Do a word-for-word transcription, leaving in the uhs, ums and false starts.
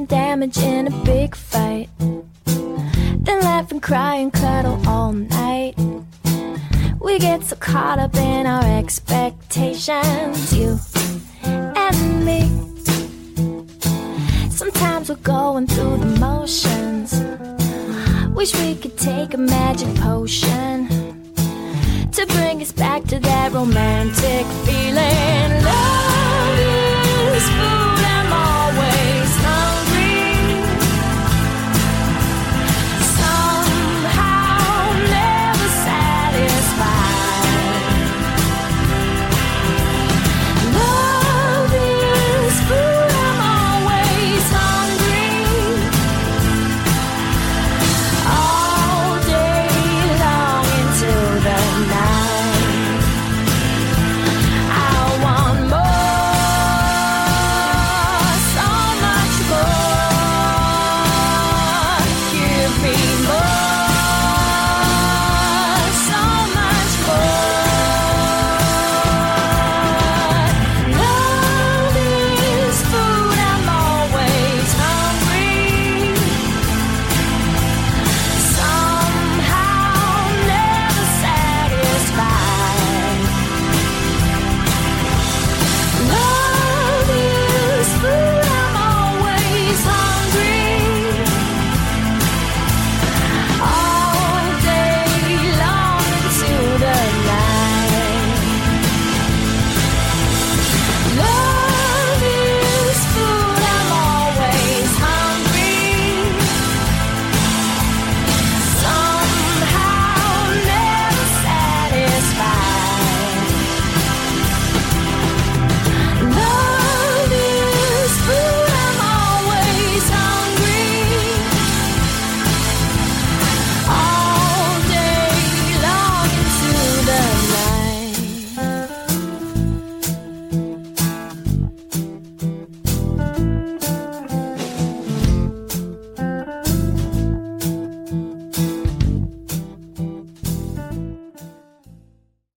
damage in a big fight, then laugh and cry and cuddle all night. We get so caught up in our expectations, you and me. Sometimes we're going through the motions. Wish we could take a magic potion to bring us back to that romantic feeling. Love is foolish.